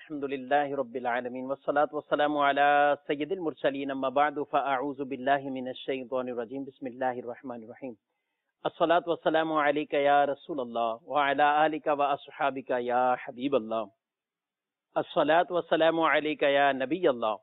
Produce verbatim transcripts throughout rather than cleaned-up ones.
الحمد لله رب العالمين والصلاة والسلام على سيد المرسلين اما بعد فاعوذ بالله من الشيطان الرجيم بسم الله الرحمن الرحيم الصلاة والسلام عليك يا رسول الله وعلى آلك واصحابك يا حبيب الله الصلاة والسلام عليك يا نبي الله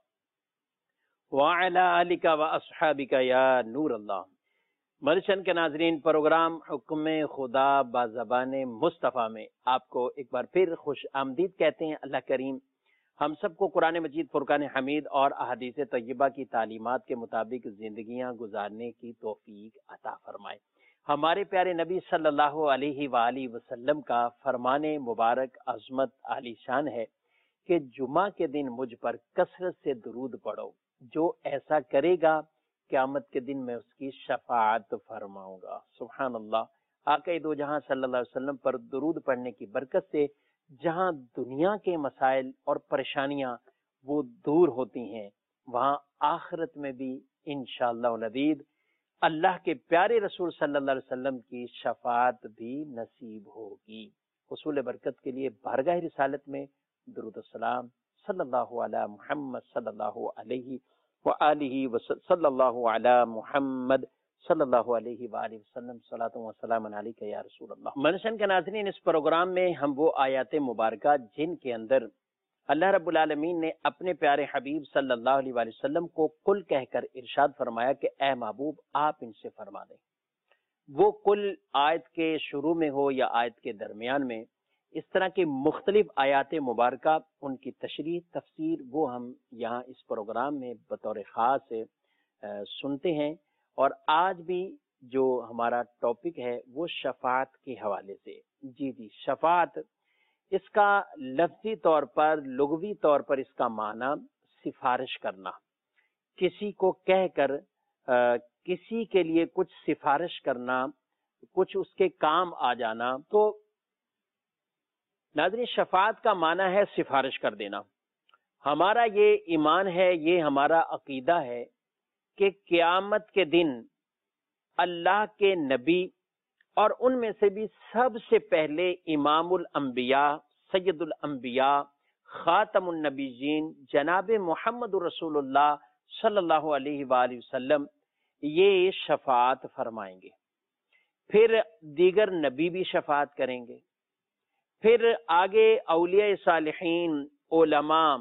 وعلى آلك واصحابك يا نور الله۔ مرشن کے ناظرین، پروگرام حکم خدا بازبان مصطفیٰ میں آپ کو ایک بار پھر خوش آمدید کہتے ہیں۔ اللہ کریم ہم سب کو قرآن مجید، فرقان حمید اور احادیث طیبہ کی تعلیمات کے مطابق زندگیاں گزارنے کی توفیق عطا فرمائے۔ ہمارے پیارے نبی صلی اللہ علیہ وآلہ وسلم کا فرمان مبارک عظمت عالی شان ہے کہ جمعہ کے دن مجھ پر کثرت سے درود پڑھو، جو ایسا کرے گا قیامت کے دن میں اس کی شفاعت فرماؤں گا۔ سبحان اللہ۔ آقا دو جہاں صلی اللہ علیہ وسلم پر درود پڑھنے کی برکت سے جہاں دنیا کے مسائل اور پریشانیاں وہ دور ہوتی ہیں، وہاں آخرت میں بھی انشاءاللہ العزیز اللہ کے پیارے رسول صلی اللہ علیہ وسلم کی شفاعت بھی نصیب ہوگی۔ حصول برکت کے لیے بارگاہ رسالت میں درود السلام صلی اللہ علی محمد صلی اللہ علیہ وآلہ وصلی اللہ علی محمد صلی اللہ علیہ وآلہ وسلم صلاۃ و سلام علیک یا رسول اللہ۔ منشن کے ناظرین، اس پروگرام میں ہم وہ آیات مبارکہ جن کے اندر اللہ رب العالمین نے اپنے پیارے حبیب صلی اللہ علیہ وآلہ وسلم کو قل کہہ کر ارشاد فرمایا کہ اے محبوب آپ ان سے فرما دیں، وہ قل آیت کے شروع میں ہو یا آیت کے درمیان میں، اس طرح کی مختلف آیات مبارکہ، ان کی تشریح تفسیر وہ ہم یہاں اس پروگرام میں بطور خاص سنتے ہیں۔ اور آج بھی جو ہمارا ٹاپک ہے وہ شفاعت کے حوالے سے۔ جی جی شفاعت، اس کا لفظی طور پر، لغوی طور پر اس کا معنی سفارش کرنا، کسی کو کہہ کر آ, کسی کے لیے کچھ سفارش کرنا، کچھ اس کے کام آ جانا۔ تو ناظرین، شفاعت کا معنی ہے سفارش کر دینا۔ ہمارا یہ ایمان ہے، یہ ہمارا عقیدہ ہے کہ قیامت کے دن اللہ کے نبی اور ان میں سے بھی سب سے پہلے امام الانبیاء، سید الانبیاء، خاتم النبیین جناب محمد رسول اللہ صلی اللہ علیہ وآلہ وسلم یہ شفاعت فرمائیں گے۔ پھر دیگر نبی بھی شفاعت کریں گے، پھر آگے اولیاء صالحین، علماء،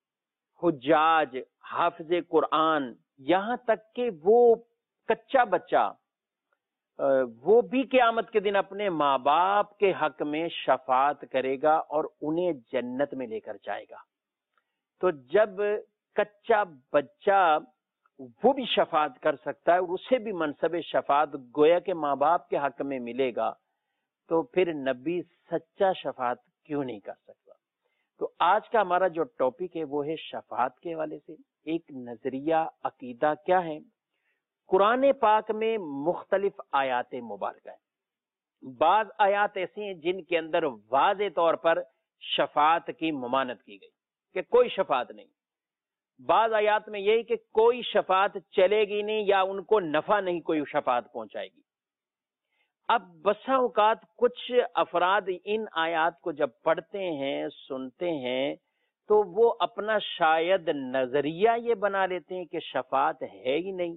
حجاج، حافظ قرآن، یہاں تک کہ وہ کچا بچہ وہ بھی قیامت کے دن اپنے ماں باپ کے حق میں شفاعت کرے گا اور انہیں جنت میں لے کر جائے گا۔ تو جب کچا بچہ وہ بھی شفاعت کر سکتا ہے اور اسے بھی منصب شفاعت گویا کہ ماں باپ کے حق میں ملے گا، تو پھر نبی سچا شفاعت کیوں نہیں کر سکتا؟ تو آج کا ہمارا جو ٹاپک ہے وہ ہے شفاعت کے حوالے سے ایک نظریہ، عقیدہ کیا ہے۔ قرآن پاک میں مختلف آیات مبارکہ ہیں۔ بعض آیات ایسی ہیں جن کے اندر واضح طور پر شفاعت کی ممانعت کی گئی کہ کوئی شفاعت نہیں۔ بعض آیات میں یہی کہ کوئی شفاعت چلے گی نہیں یا ان کو نفع نہیں کوئی شفاعت پہنچائے گی۔ اب بسا اوقات کچھ افراد ان آیات کو جب پڑھتے ہیں، سنتے ہیں، تو وہ اپنا شاید نظریہ یہ بنا لیتے ہیں کہ شفاعت ہے ہی نہیں۔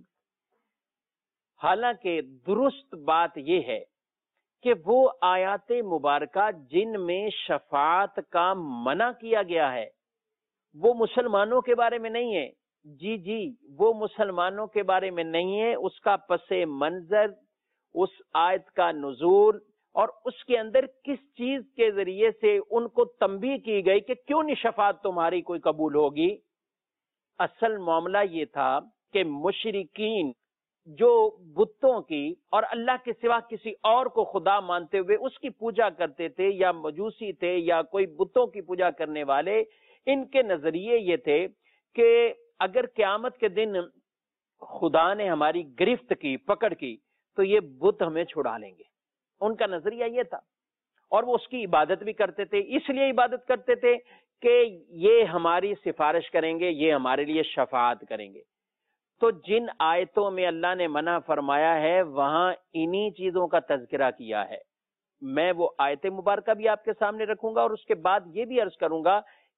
حالانکہ درست بات یہ ہے کہ وہ آیات مبارکہ جن میں شفاعت کا منع کیا گیا ہے وہ مسلمانوں کے بارے میں نہیں ہے۔ جی جی وہ مسلمانوں کے بارے میں نہیں ہے۔ اس کا پس منظر، اس آیت کا نزول اور اس کے اندر کس چیز کے ذریعے سے ان کو تنبیہ کی گئی کہ کیوں نہیں شفاعت تمہاری کوئی قبول ہوگی۔ اصل معاملہ یہ تھا کہ مشرکین جو بتوں کی اور اللہ کے سوا کسی اور کو خدا مانتے ہوئے اس کی پوجا کرتے تھے، یا مجوسی تھے یا کوئی بتوں کی پوجا کرنے والے، ان کے نظریے یہ تھے کہ اگر قیامت کے دن خدا نے ہماری گرفت کی، پکڑ کی، تو یہ بت ہمیں چھڑا لیں گے۔ ان کا نظریہ یہ تھا، اور وہ اس کی عبادت بھی کرتے تھے۔ اس لیے عبادت کرتے تھے کہ یہ ہماری سفارش کریں گے، یہ ہمارے لیے شفاعت کریں گے۔ تو جن آیتوں میں اللہ نے منع فرمایا ہے وہاں انہی چیزوں کا تذکرہ کیا ہے۔ میں وہ آیت مبارکہ بھی آپ کے سامنے رکھوں گا اور اس کے بعد یہ بھی عرض کروں گا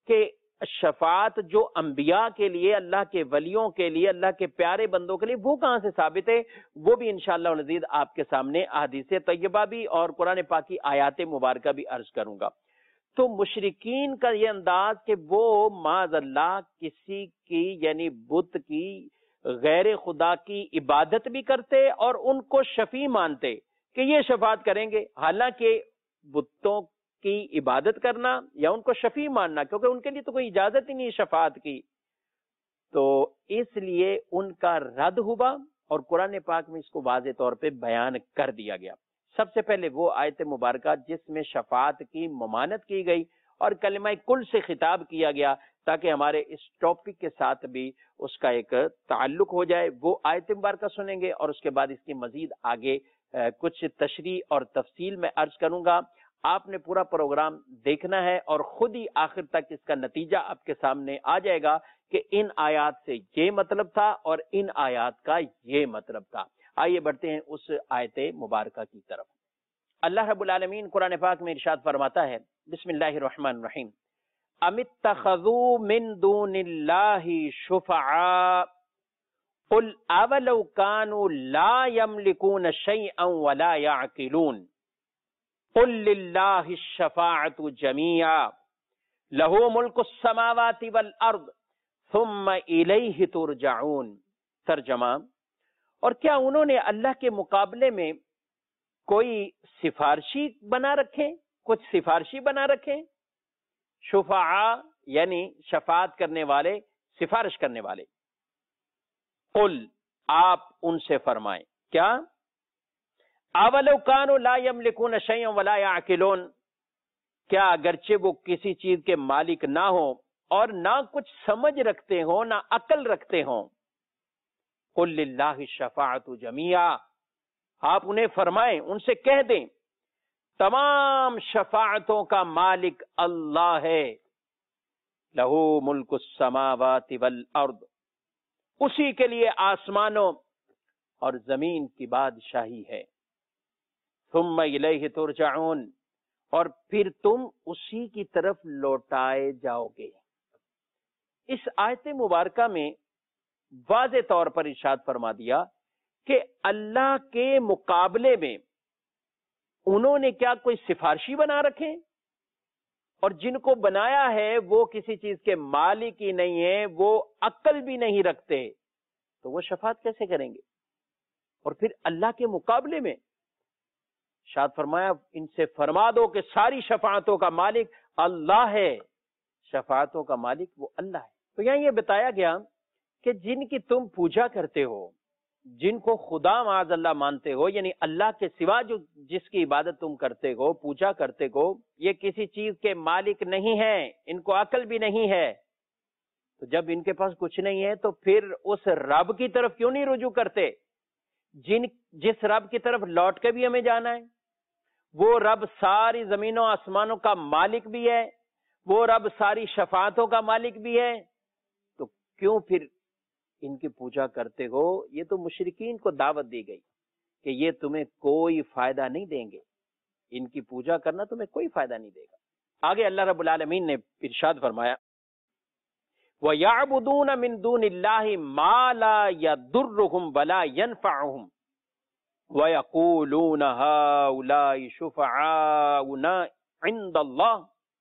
کہ شفاعت جو انبیاء کے لیے، اللہ کے ولیوں کے لیے، اللہ کے پیارے بندوں کے لیے، وہ کہاں سے ثابت ہے؟ وہ بھی انشاءاللہ العزیز آپ کے سامنے احادیث طیبہ بھی اور قرآن پاک کی آیات مبارکہ بھی عرض کروں گا۔ تو مشرکین کا یہ انداز کہ وہ معاذ اللہ کسی کی یعنی بت کی، غیر خدا کی عبادت بھی کرتے اور ان کو شفیع مانتے کہ یہ شفاعت کریں گے، حالانکہ بتوں کی عبادت کرنا یا ان کو شفیع ماننا، کیونکہ ان کے لیے تو کوئی اجازت ہی نہیں شفاعت کی، تو اس لیے ان کا رد ہوا اور قرآن پاک میں اس کو واضح طور پہ بیان کر دیا گیا۔ سب سے پہلے وہ آیت مبارکہ جس میں شفاعت کی ممانعت کی گئی اور کلمہ کل سے خطاب کیا گیا، تاکہ ہمارے اس ٹاپک کے ساتھ بھی اس کا ایک تعلق ہو جائے، وہ آیت مبارکہ سنیں گے اور اس کے بعد اس کی مزید آگے کچھ تشریح اور تفصیل میں عرض کروں گا۔ آپ نے پورا پروگرام دیکھنا ہے اور خود ہی آخر تک اس کا نتیجہ آپ کے سامنے آ جائے گا کہ ان آیات سے یہ مطلب تھا اور ان آیات کا یہ مطلب تھا۔ آئیے بڑھتے ہیں اس آیت مبارکہ کی طرف۔ اللہ رب العالمین قرآن پاک میں ارشاد فرماتا ہے، بسم اللہ الرحمن الرحیم، ام اتخذوا من دون اللہ شفعاء قل اولو كانوا لا يملكون شيئا ولا يعقلون قل للہ الشفاعۃ جمیعا لہ ملک السماوات والارض ثم الیہ ترجعون۔ ترجمہ، اور کیا انہوں نے اللہ کے مقابلے میں کوئی سفارشی بنا رکھے، کچھ سفارشی بنا رکھے؟ شفعاء یعنی شفاعت کرنے والے، سفارش کرنے والے۔ قل، آپ ان سے فرمائیں، کیا اولو کانوا لا یملکون شیئا ولا یعقلون، کیا اگرچہ وہ کسی چیز کے مالک نہ ہوں اور نہ کچھ سمجھ رکھتے ہوں، نہ عقل رکھتے ہوں؟ قل للہ الشفاعۃ جمیعا، آپ انہیں فرمائیں، ان سے کہہ دیں، تمام شفاعتوں کا مالک اللہ ہے، لہ ملک السماوات والارض، اسی کے لیے آسمانوں اور زمین کی بادشاہی ہے، ثم الیہ ترجعون، اور پھر تم اسی کی طرف لوٹائے جاؤ گے۔ اس آیت مبارکہ میں واضح طور پر ارشاد فرما دیا کہ اللہ کے مقابلے میں انہوں نے کیا کوئی سفارشی بنا رکھے، اور جن کو بنایا ہے وہ کسی چیز کے مالک ہی نہیں ہے، وہ عقل بھی نہیں رکھتے، تو وہ شفاعت کیسے کریں گے؟ اور پھر اللہ کے مقابلے میں ارشاد فرمایا، ان سے فرما دو کہ ساری شفاعتوں کا مالک اللہ ہے، شفاعتوں کا مالک وہ اللہ ہے۔ تو یہاں یہ بتایا گیا کہ جن کی تم پوجا کرتے ہو، جن کو خدا معاذ اللہ مانتے ہو، یعنی اللہ کے سوا جو جس کی عبادت تم کرتے ہو، پوجا کرتے ہو، یہ کسی چیز کے مالک نہیں ہیں، ان کو عقل بھی نہیں ہے۔ تو جب ان کے پاس کچھ نہیں ہے تو پھر اس رب کی طرف کیوں نہیں رجوع کرتے، جن جس رب کی طرف لوٹ کے بھی ہمیں جانا ہے؟ وہ رب ساری زمینوں آسمانوں کا مالک بھی ہے، وہ رب ساری شفاعتوں کا مالک بھی ہے، تو کیوں پھر ان کی پوجا کرتے ہو؟ یہ تو مشرکین کو دعوت دی گئی کہ یہ تمہیں کوئی فائدہ نہیں دیں گے، ان کی پوجا کرنا تمہیں کوئی فائدہ نہیں دے گا۔ آگے اللہ رب العالمین نے ارشاد فرمایا، وَيَعْبُدُونَ مِن دُونِ اللَّهِ مَا لَا يَضُرُّهُمْ وَلَا يَنفَعُهُمْ وَيَقُولُونَ هَؤُلَاءِ شُفَعَاؤُنَا عِندَ اللَّهِ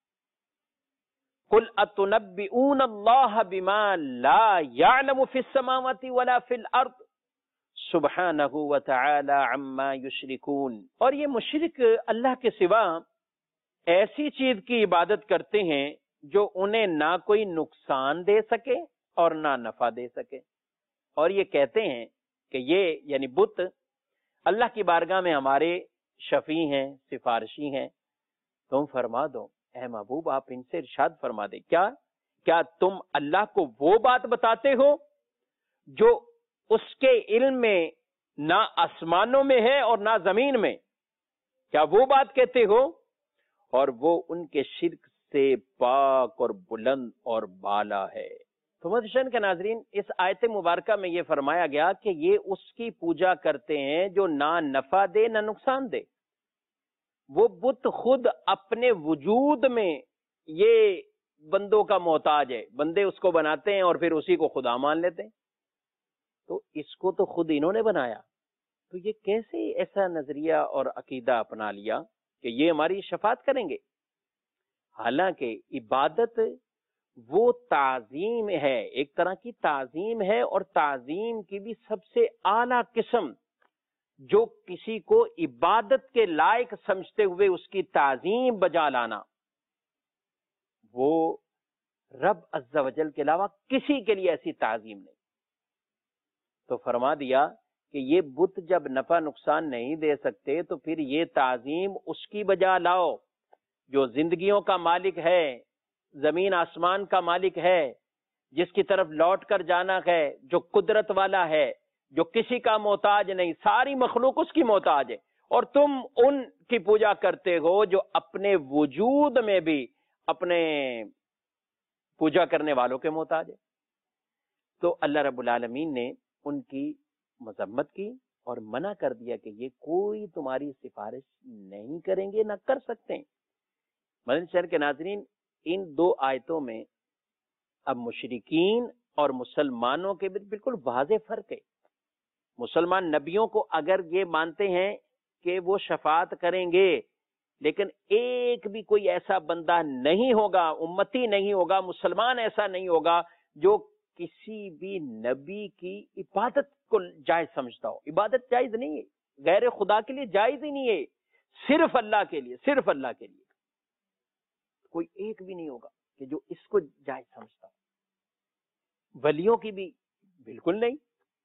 قُلْ أَتُنَبِّئُونَ اللَّهَ بِمَا لَا يَعْلَمُ فِي السَّمَاوَاتِ وَلَا فِي الْأَرْضِ سُبْحَانَهُ وَتَعَالَى عَمَّا يُشْرِكُونَ۔ اور یہ مشرک اللہ کے سوا ایسی چیز کی عبادت کرتے ہیں جو انہیں نہ کوئی نقصان دے سکے اور نہ نفع دے سکے، اور یہ کہتے ہیں کہ یہ یعنی بت اللہ کی بارگاہ میں ہمارے شفیع ہیں، سفارشی ہیں۔ تم فرما دو اے محبوب، آپ ان سے ارشاد فرما دیں، کیا کیا تم اللہ کو وہ بات بتاتے ہو جو اس کے علم میں نہ آسمانوں میں ہے اور نہ زمین میں؟ کیا وہ بات کہتے ہو؟ اور وہ ان کے شرک سے پاک اور بلند اور بالا ہے۔ تو محترم کے ناظرین، اس آیت مبارکہ میں یہ فرمایا گیا کہ یہ اس کی پوجا کرتے ہیں جو نہ نفع دے نہ نقصان دے۔ وہ بت خود اپنے وجود میں یہ بندوں کا محتاج ہے، بندے اس کو بناتے ہیں اور پھر اسی کو خدا مان لیتے ہیں. تو اس کو تو خود انہوں نے بنایا، تو یہ کیسے ایسا نظریہ اور عقیدہ اپنا لیا کہ یہ ہماری شفاعت کریں گے؟ حالانکہ عبادت وہ تعظیم ہے، ایک طرح کی تعظیم ہے، اور تعظیم کی بھی سب سے اعلیٰ قسم جو کسی کو عبادت کے لائق سمجھتے ہوئے اس کی تعظیم بجا لانا، وہ رب عز و جل کے علاوہ کسی کے لیے ایسی تعظیم نہیں. تو فرما دیا کہ یہ بت جب نفع نقصان نہیں دے سکتے تو پھر یہ تعظیم اس کی بجا لاؤ جو زندگیوں کا مالک ہے، زمین آسمان کا مالک ہے، جس کی طرف لوٹ کر جانا ہے، جو قدرت والا ہے، جو کسی کا محتاج نہیں، ساری مخلوق اس کی محتاج ہے، اور تم ان کی پوجا کرتے ہو جو اپنے وجود میں بھی اپنے پوجا کرنے والوں کے محتاج ہے. تو اللہ رب العالمین نے ان کی مذمت کی اور منع کر دیا کہ یہ کوئی تمہاری سفارش نہیں کریں گے، نہ کر سکتے ہیں. مدنی شہر کے ناظرین، ان دو آیتوں میں اب مشرکین اور مسلمانوں کے بالکل واضح فرق ہے. مسلمان نبیوں کو اگر یہ مانتے ہیں کہ وہ شفاعت کریں گے، لیکن ایک بھی کوئی ایسا بندہ نہیں ہوگا، امتی نہیں ہوگا، مسلمان ایسا نہیں ہوگا جو کسی بھی نبی کی عبادت کو جائز سمجھتا ہو. عبادت جائز نہیں ہے، غیر خدا کے لیے جائز ہی نہیں ہے، صرف اللہ کے لیے، صرف اللہ کے لیے کوئی ایک بھی نہیں ہوگا کہ جو اس کو جائز سمجھتا ہو. ولیوں کی بھی بالکل نہیں.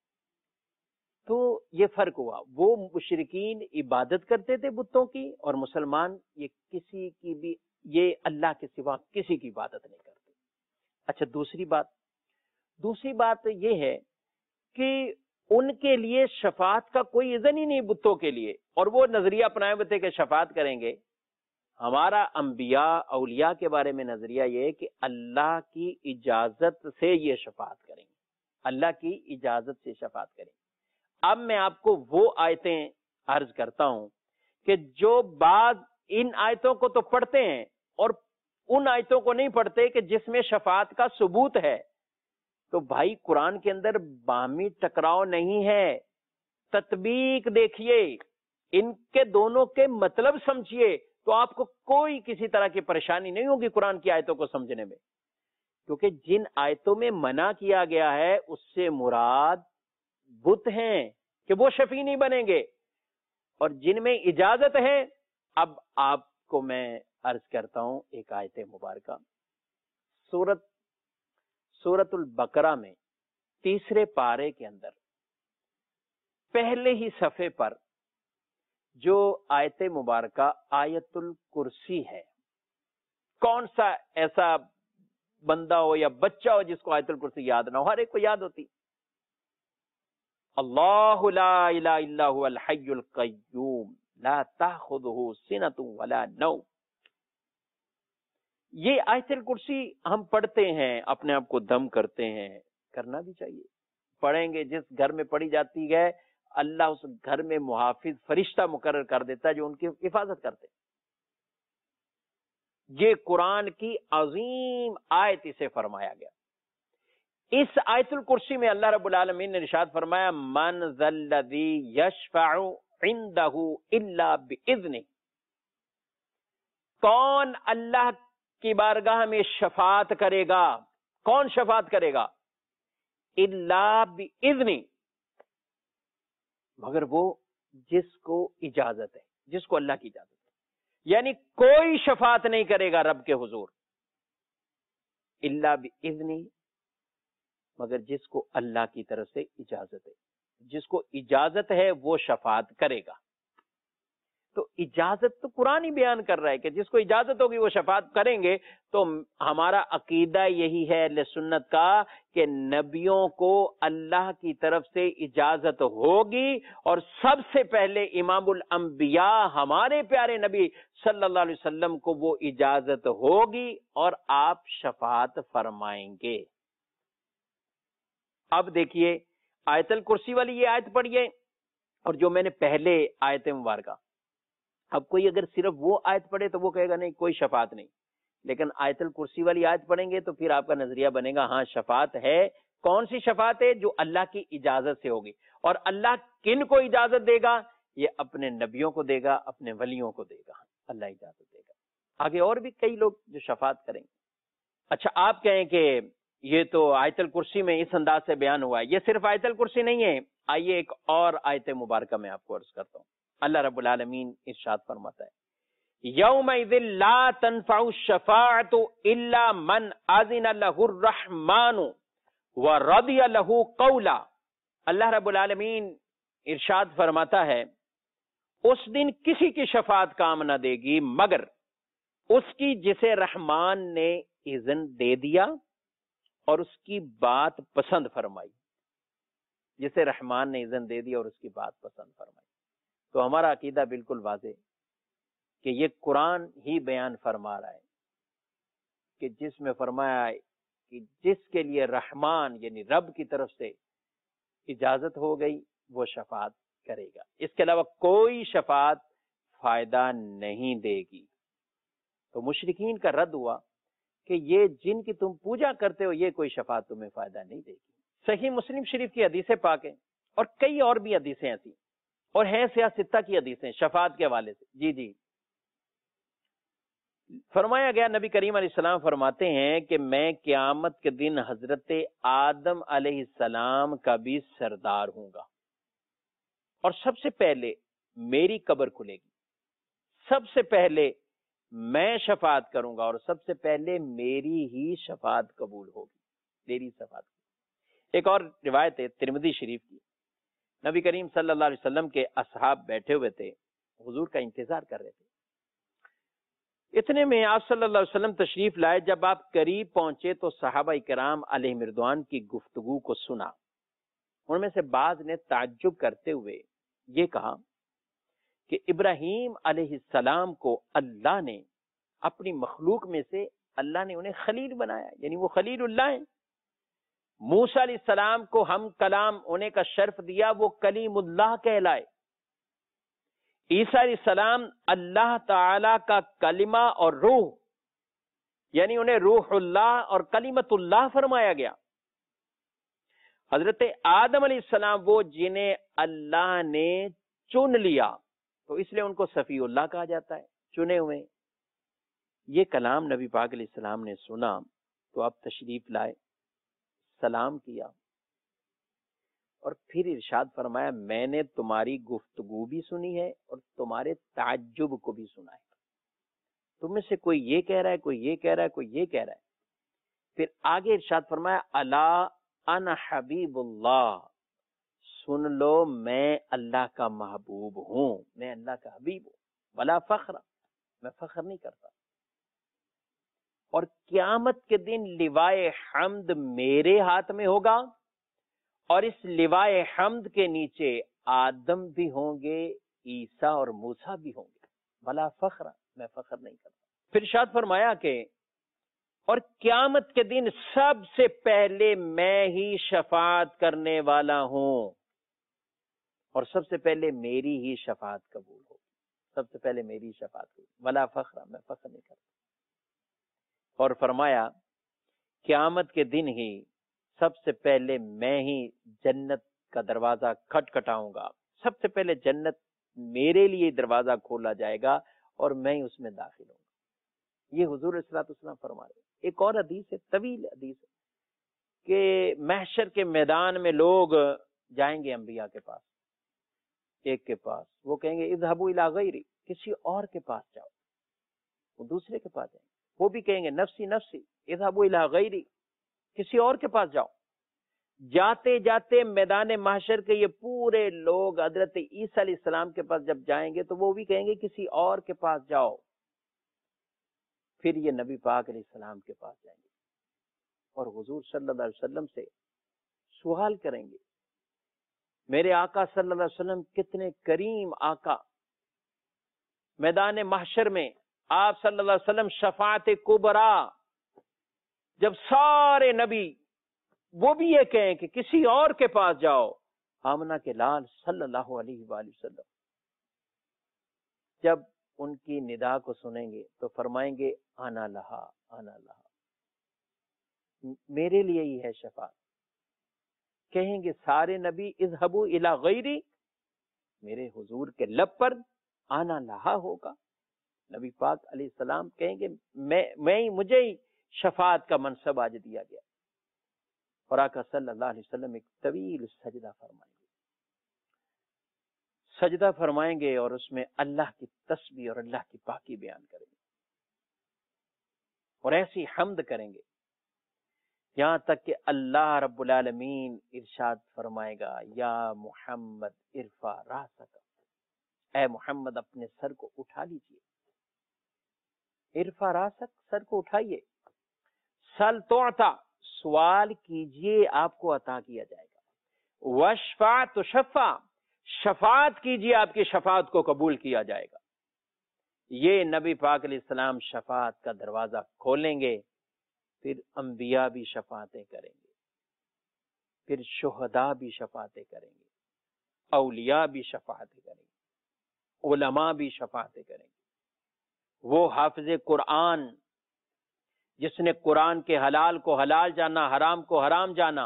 تو یہ فرق ہوا، وہ مشرکین عبادت کرتے تھے بتوں کی، اور مسلمان یہ کسی کی بھی، یہ اللہ کے سوا کسی کی عبادت نہیں کرتے. اچھا، دوسری بات دوسری بات یہ ہے کہ ان کے لیے شفاعت کا کوئی اذن ہی نہیں بتوں کے لیے، اور وہ نظریہ اپنائے ہوئے تھے کہ شفاعت کریں گے. ہمارا انبیاء اولیاء کے بارے میں نظریہ یہ ہے کہ اللہ کی اجازت سے یہ شفاعت کریں گے، اللہ کی اجازت سے شفاعت کریں گے. اب میں آپ کو وہ آیتیں عرض کرتا ہوں کہ جو بعض ان آیتوں کو تو پڑھتے ہیں اور ان آیتوں کو نہیں پڑھتے کہ جس میں شفاعت کا ثبوت ہے. تو بھائی قرآن کے اندر باہمی ٹکراؤ نہیں ہے، تطبیق دیکھیے، ان کے دونوں کے مطلب سمجھیے، تو آپ کو کوئی کسی طرح کی پریشانی نہیں ہوگی قرآن کی آیتوں کو سمجھنے میں. کیونکہ جن آیتوں میں منع کیا گیا ہے اس سے مراد بت ہیں کہ وہ شفیع نہیں بنیں گے، اور جن میں اجازت ہے، اب آپ کو میں عرض کرتا ہوں ایک آیت مبارکہ سورت سورت البقرہ میں تیسرے پارے کے اندر پہلے ہی صفحے پر جو آیت مبارکہ آیت الکرسی ہے. کون سا ایسا بندہ ہو یا بچہ ہو جس کو آیت الکرسی یاد نہ ہو؟ ہر ایک کو یاد ہوتی. اللہ لا الہ الا هو الحی القیوم لا تاخذہ سنۃ ولا نوم. یہ آیت الکرسی ہم پڑھتے ہیں، اپنے آپ کو دم کرتے ہیں، کرنا بھی چاہیے. پڑھیں گے، جس گھر میں پڑھی جاتی ہے اللہ اس گھر میں محافظ فرشتہ مقرر کر دیتا ہے جو ان کی حفاظت کرتے ہیں. یہ قرآن کی عظیم آیت اسے فرمایا گیا. اس آیت الکرسی میں اللہ رب العالمین نے ارشاد فرمایا من ذا الذی یشفع عندہ الا باذنہ. کون اللہ کی بارگاہ میں شفاعت کرے گا؟ کون شفاعت کرے گا؟ الا باذنہ، مگر وہ جس کو اجازت ہے، جس کو اللہ کی اجازت ہے. یعنی کوئی شفاعت نہیں کرے گا رب کے حضور الا باذنہ، مگر جس کو اللہ کی طرف سے اجازت ہے. جس کو اجازت ہے وہ شفاعت کرے گا. تو اجازت تو قرآن ہی بیان کر رہا ہے کہ جس کو اجازت ہوگی وہ شفاعت کریں گے. تو ہمارا عقیدہ یہی ہے اہل سنت کا کہ نبیوں کو اللہ کی طرف سے اجازت ہوگی، اور سب سے پہلے امام الانبیاء ہمارے پیارے نبی صلی اللہ علیہ وسلم کو وہ اجازت ہوگی اور آپ شفاعت فرمائیں گے. اب دیکھیے آیت الکرسی والی یہ آیت پڑھیے، اور جو میں نے پہلے آیت مبارکہ. اب کوئی اگر صرف وہ آیت پڑھے تو وہ کہے گا نہیں کوئی شفاعت نہیں، لیکن آیت الکرسی والی آیت پڑھیں گے تو پھر آپ کا نظریہ بنے گا ہاں شفاعت ہے. کون سی شفاعت ہے؟ جو اللہ کی اجازت سے ہوگی. اور اللہ کن کو اجازت دے گا؟ یہ اپنے نبیوں کو دے گا، اپنے ولیوں کو دے گا، اللہ اجازت دے گا. آگے اور بھی کئی لوگ جو شفاعت کریں گے. اچھا آپ کہیں کہ یہ تو آیت الکرسی میں اس انداز سے بیان ہوا ہے، یہ صرف آیت الکرسی نہیں ہے. آئیے ایک اور آیت مبارکہ میں آپ کو عرض کرتا ہوں. اللہ رب العالمین ارشاد فرماتا ہے یومئذ لا تنفع الشفاعۃ الا من اذن له الرحمن ورضی له قولا. اللہ رب العالمین ارشاد فرماتا ہے اس دن کسی کی شفاعت کام نہ دے گی مگر اس کی جسے رحمان نے اذن دے دیا اور اس کی بات پسند فرمائی. جسے رحمان نے اذن دے دیا اور اس کی بات پسند فرمائی. تو ہمارا عقیدہ بالکل واضح کہ یہ قرآن ہی بیان فرما رہا ہے کہ جس میں فرمایا ہے کہ جس کے لیے رحمان یعنی رب کی طرف سے اجازت ہو گئی وہ شفاعت کرے گا، اس کے علاوہ کوئی شفاعت فائدہ نہیں دے گی. تو مشرکین کا رد ہوا کہ یہ جن کی تم پوجا کرتے ہو یہ کوئی شفاعت تمہیں فائدہ نہیں دے گی. صحیح مسلم شریف کی حدیثیں پاک ہیں اور کئی اور بھی حدیثیں ایسی اور ہیں سیاہ ستہ کی حدیثیں شفاعت کے حوالے سے. جی جی فرمایا گیا نبی کریم علیہ السلام فرماتے ہیں کہ میں قیامت کے دن حضرت آدم علیہ السلام کا بھی سردار ہوں گا اور سب سے پہلے میری قبر کھلے گی، سب سے پہلے میں شفاعت کروں گا اور سب سے پہلے میری ہی شفاعت قبول ہوگی، میری شفاعت. ایک اور روایت ہے ترمذی شریف کی، نبی کریم صلی اللہ علیہ وسلم کے اصحاب بیٹھے ہوئے تھے، حضور کا انتظار کر رہے تھے. اتنے میں آپ صلی اللہ علیہ وسلم تشریف لائے. جب آپ قریب پہنچے تو صحابہ کرام علیہ رضوان کی گفتگو کو سنا. ان میں سے بعض نے تعجب کرتے ہوئے یہ کہا کہ ابراہیم علیہ السلام کو اللہ نے اپنی مخلوق میں سے اللہ نے انہیں خلیل بنایا، یعنی وہ خلیل اللہ ہیں. موسیٰ علیہ السلام کو ہم کلام ہونے کا شرف دیا، وہ کلیم اللہ کہلائے. عیسیٰ علیہ السلام اللہ تعالی کا کلمہ اور روح، یعنی انہیں روح اللہ اور کلمت اللہ فرمایا گیا. حضرت آدم علیہ السلام وہ جنہیں اللہ نے چن لیا، تو اس لیے ان کو صفی اللہ کہا جاتا ہے، چنے ہوئے. یہ کلام نبی پاک علیہ السلام نے سنا تو آپ تشریف لائے، سلام کیا اور پھر ارشاد فرمایا میں نے تمہاری گفتگو بھی سنی ہے اور تمہارے تعجب کو بھی سنا ہے. تم میں سے کوئی یہ کہہ رہا ہے، کوئی یہ کہہ رہا ہے، کوئی یہ کہہ رہا ہے. پھر آگے ارشاد فرمایا الا انا حبیب اللہ، سن لو میں اللہ کا محبوب ہوں، میں اللہ کا حبیب ہوں. ولا فخر، میں فخر نہیں کرتا. اور قیامت کے دن لوائے حمد میرے ہاتھ میں ہوگا اور اس لوائے حمد کے نیچے آدم بھی ہوں گے، عیسیٰ اور موسیٰ بھی ہوں گے. بلا فخر، میں فخر نہیں کرتا. پھر ارشاد فرمایا کہ اور قیامت کے دن سب سے پہلے میں ہی شفاعت کرنے والا ہوں اور سب سے پہلے میری ہی شفاعت قبول ہوگی، سب سے پہلے میری شفاعت قبول. بلا فخر، میں فخر نہیں کرتا. اور فرمایا قیامت کے دن ہی سب سے پہلے میں ہی جنت کا دروازہ کھٹکھٹاؤں گا، سب سے پہلے جنت میرے لیے دروازہ کھولا جائے گا اور میں ہی اس میں داخل ہوں گا. یہ حضور صلی اللہ علیہ وسلم فرما رہے. ایک اور حدیث ہے، طویل حدیث ہے، کہ محشر کے میدان میں لوگ جائیں گے انبیاء کے پاس، ایک کے پاس، وہ کہیں گے اذهبوا الی غیری، کسی اور کے پاس جاؤ. وہ دوسرے کے پاس جائیں گے، وہ بھی کہیں گے نفسی نفسی اذهبوا الی غیری، کسی اور کے پاس جاؤ. جاتے جاتے میدان محشر کے یہ پورے لوگ حضرت عیسیٰ علیہ السلام کے پاس جب جائیں گے تو وہ بھی کہیں گے کسی اور کے پاس جاؤ. پھر یہ نبی پاک علیہ السلام کے پاس جائیں گے اور حضور صلی اللہ علیہ وسلم سے سوال کریں گے. میرے آقا صلی اللہ علیہ وسلم کتنے کریم آقا، میدان محشر میں آپ صلی اللہ علیہ وسلم شفاعت کبریٰ، جب سارے نبی وہ بھی یہ کہیں کہ کسی اور کے پاس جاؤ، آمنہ کے لال صلی اللہ علیہ وآلہ وسلم جب ان کی ندا کو سنیں گے تو فرمائیں گے انا لہا انا لہا، میرے لیے ہی ہے شفاعت۔ کہیں گے سارے نبی اذهبوا الی غیری، میرے حضور کے لب پر انا لہا ہوگا۔ نبی پاک علیہ السلام کہیں گے میں میں ہی مجھے ہی شفاعت کا منصب آج دیا گیا۔ اور آقا صلی اللہ علیہ وسلم ایک طویل سجدہ فرمائیں گے، سجدہ فرمائیں گے اور اس میں اللہ کی تسبیح اور اللہ کی پاکی بیان کریں گے اور ایسی حمد کریں گے یہاں تک کہ اللہ رب العالمین ارشاد فرمائے گا یا محمد ارفع راسک، اے محمد اپنے سر کو اٹھا لیجئے، ارفع راسک، سر کو اٹھائیے، سل تعطا، سوال کیجئے آپ کو عطا کیا جائے گا، واشفع تشفع، شفاعت کیجئے آپ کی شفاعت کو قبول کیا جائے گا۔ یہ نبی پاک علیہ السلام شفاعت کا دروازہ کھولیں گے، پھر انبیاء بھی شفاعتیں کریں گے، پھر شہداء بھی شفاعتیں کریں گے، اولیاء بھی شفاعتیں کریں گے، علماء بھی شفاعتیں کریں گے۔ وہ حافظ قرآن جس نے قرآن کے حلال کو حلال جانا، حرام کو حرام جانا،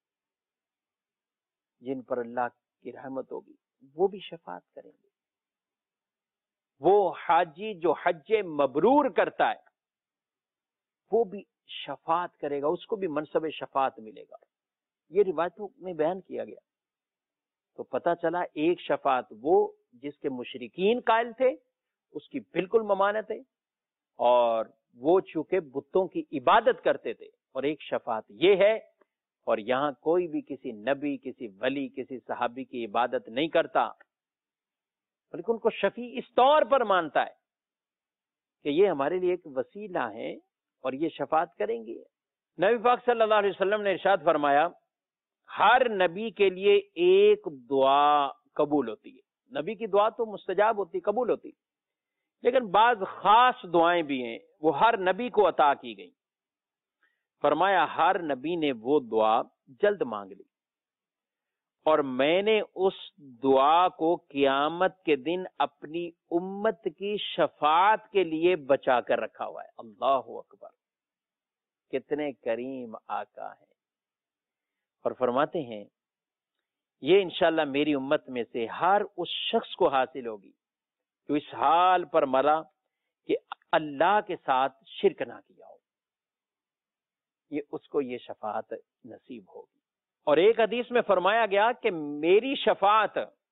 جن پر اللہ کی رحمت ہوگی، وہ بھی شفاعت کریں گے۔ وہ حاجی جو حج مبرور کرتا ہے وہ بھی شفاعت کرے گا، اس کو بھی منصب شفاعت ملے گا۔ یہ روایتوں میں بیان کیا گیا۔ تو پتہ چلا ایک شفاعت وہ جس کے مشرکین قائل تھے اس کی بالکل ممانت ہے، اور وہ چونکہ بتوں کی عبادت کرتے تھے، اور ایک شفاعت یہ ہے، اور یہاں کوئی بھی کسی نبی، کسی ولی، کسی صحابی کی عبادت نہیں کرتا، بلکہ ان کو شفیع اس طور پر مانتا ہے کہ یہ ہمارے لیے ایک وسیلہ ہے اور یہ شفاعت کریں گے۔ نبی پاک صلی اللہ علیہ وسلم نے ارشاد فرمایا ہر نبی کے لیے ایک دعا قبول ہوتی ہے۔ نبی کی دعا تو مستجاب ہوتی، قبول ہوتی، لیکن بعض خاص دعائیں بھی ہیں وہ ہر نبی کو عطا کی گئی۔ فرمایا ہر نبی نے وہ دعا جلد مانگ لی، اور میں نے اس دعا کو قیامت کے دن اپنی امت کی شفاعت کے لیے بچا کر رکھا ہوا ہے۔ اللہ اکبر، کتنے کریم آقا ہیں۔ اور فرماتے ہیں یہ انشاءاللہ میری امت میں سے ہر اس شخص کو حاصل ہوگی جو اس حال پر مرا کہ اللہ کے ساتھ شرک نہ کیا ہو، یہ اس کو یہ شفاعت نصیب ہوگی۔ اور ایک حدیث میں فرمایا گیا کہ میری شفاعت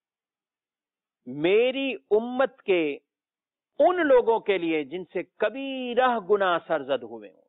میری امت کے ان لوگوں کے لیے جن سے کبیرہ گناہ سرزد ہوئے ہوں،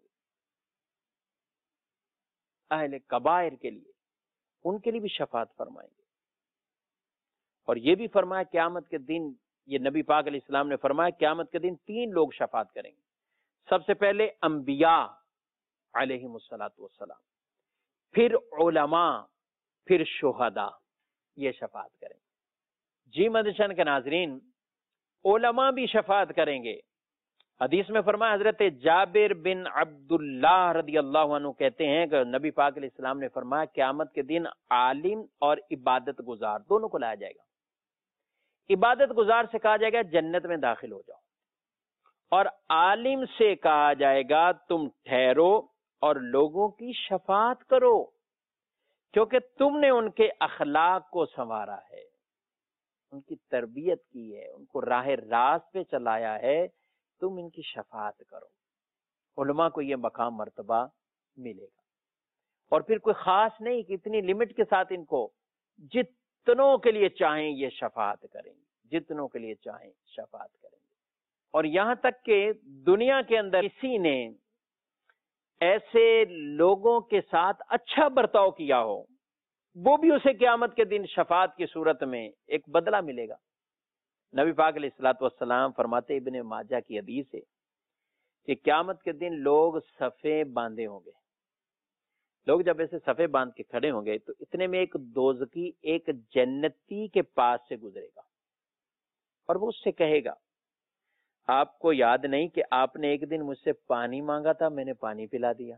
اہل کبائر کے لیے، ان کے لیے بھی شفاعت فرمائیں گے۔ اور یہ بھی فرمایا قیامت کے دن، یہ نبی پاک علیہ السلام نے فرمایا قیامت کے دن تین لوگ شفاعت کریں گے۔ سب سے پہلے انبیاء علیہم الصلاۃ والسلام، پھر علماء، پھر شہداء، یہ شفاعت کریں گے۔ جی مدشن کے ناظرین، علماء بھی شفاعت کریں گے۔ حدیث میں فرمایا حضرت جابر بن عبداللہ رضی اللہ عنہ کہتے ہیں کہ نبی پاک علیہ السلام نے فرمایا قیامت کے دن عالم اور عبادت گزار دونوں کو لایا جائے گا۔ عبادت گزار سے کہا جائے گا جنت میں داخل ہو جاؤ، اور عالم سے کہا جائے گا تم ٹھہرو اور لوگوں کی شفاعت کرو، کیونکہ تم نے ان کے اخلاق کو سنوارا ہے، ان کی تربیت کی ہے، ان کو راہ راست پہ چلایا ہے، تم ان کی شفاعت کرو۔ علماء کو یہ مقام مرتبہ ملے گا، اور پھر کوئی خاص نہیں کہ اتنی لمٹ کے ساتھ ان کو، جتنوں کے لیے چاہیں یہ شفاعت کریں گے، جتنوں کے لیے چاہیں شفاعت کریں گے۔ اور یہاں تک کہ دنیا کے اندر کسی نے ایسے لوگوں کے ساتھ اچھا برتاؤ کیا ہو، وہ بھی اسے قیامت کے دن شفاعت کی صورت میں ایک بدلہ ملے گا۔ نبی پاک علیہ الصلوۃ والسلام فرماتے، ابن ماجہ کی حدیث ہے کہ قیامت کے دن لوگ صفیں باندھے ہوں گے، لوگ جب ایسے صفیں باندھ کے کھڑے ہوں گے تو اتنے میں ایک دوزخی ایک جنتی کے پاس سے گزرے گا، اور وہ اس سے کہے گا آپ کو یاد نہیں کہ آپ نے ایک دن مجھ سے پانی مانگا تھا، میں نے پانی پلا دیا۔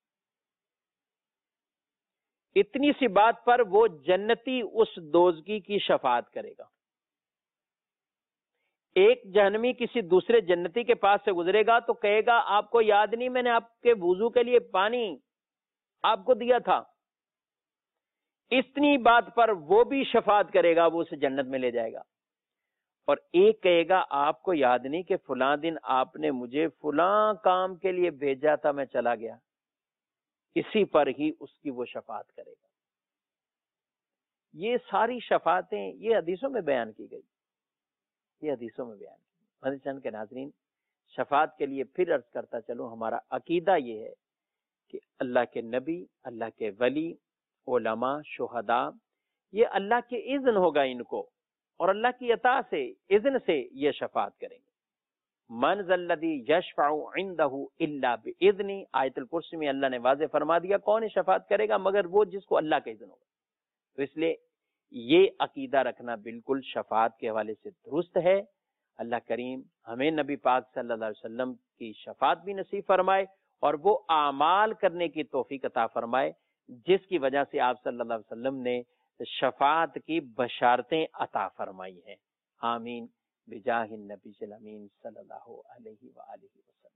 اتنی سی بات پر وہ جنتی اس دوزخی کی شفاعت کرے گا۔ ایک جہنمی کسی دوسرے جنتی کے پاس سے گزرے گا تو کہے گا آپ کو یاد نہیں میں نے آپ کے وضو کے لیے پانی آپ کو دیا تھا. اتنی بات پر وہ بھی شفاعت کرے گا، وہ اسے جنت میں لے جائے گا. اور ایک کہے گا آپ کو یاد نہیں کہ فلاں دن آپ نے مجھے فلاں کام کے لیے بھیجا تھا، میں چلا گیا. اسی پر ہی اس کی وہ شفاعت کرے گا. یہ ساری شفاعتیں یہ حدیثوں میں بیان کی گئی، یہ حدیثوں میں بیان کی. مدنی چینل کے ناظرین، شفاعت کے لیے پھر عرض کرتا چلو، ہمارا عقیدہ یہ ہے کہ اللہ کے نبی، اللہ کے ولی، علماء، شہداء، یہ اللہ کے اذن ہوگا ان کو، اور اللہ کی عطا سے، اذن سے یہ شفاعت کریں گے. من ذا الذی یشفع عندہ الا باذنہ، آیت الکرسی میں اللہ نے واضح فرما دیا کون شفاعت کرے گا مگر وہ جس کو اللہ کا اذن ہوگا. تو اس لیے یہ عقیدہ رکھنا بالکل شفاعت کے حوالے سے درست ہے. اللہ کریم ہمیں نبی پاک صلی اللہ علیہ وسلم کی شفاعت بھی نصیب فرمائے اور وہ اعمال کرنے کی توفیق عطا فرمائے جس کی وجہ سے آپ صلی اللہ علیہ وسلم نے شفاعت کی بشارتیں عطا فرمائی ہیں. آمین بجاہ النبی الامین صلی اللہ علیہ وآلہ وسلم.